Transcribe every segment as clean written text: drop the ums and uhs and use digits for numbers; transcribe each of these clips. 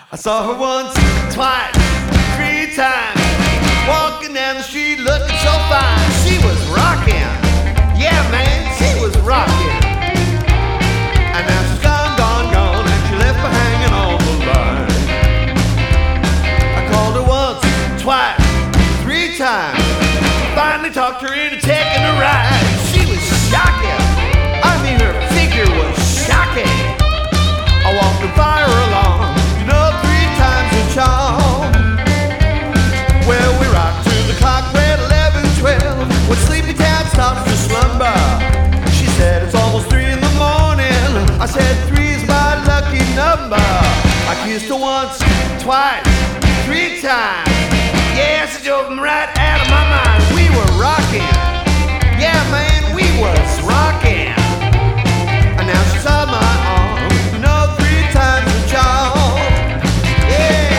I saw her once, twice, three times, walking down the street looking so fine. She was rocking, yeah man, she was rocking. And now she's gone, gone, gone, and she left me hanging on the line. I called her once, twice, three times, finally talked her into taking a ride. She was shocking, I mean her figure was shocking. I walked and fire her along, you know, 3 times the charm. Well, we rocked to the clock at 11:12 when Sleepy Town stops to slumber. She said it's almost 3 in the morning. I said 3 is my lucky number. I kissed her once, twice, 3 times. Yeah, she drove me right out of my mind. We were rocking, yeah man, we was rocking. And now she's on my arm, you know, 3 times the charm. Yeah.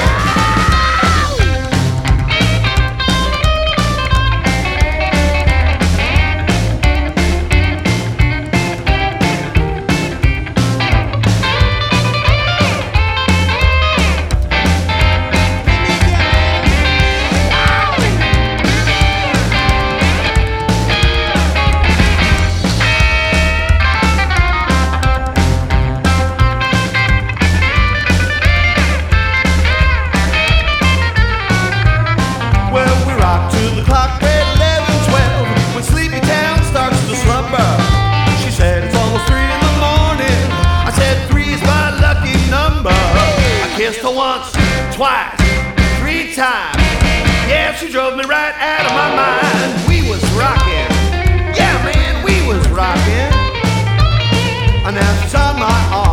Kissed her once, twice, 3 times. Yeah, she drove me right out of my mind. We was rocking, yeah man, we was rocking. And now she's on my arm.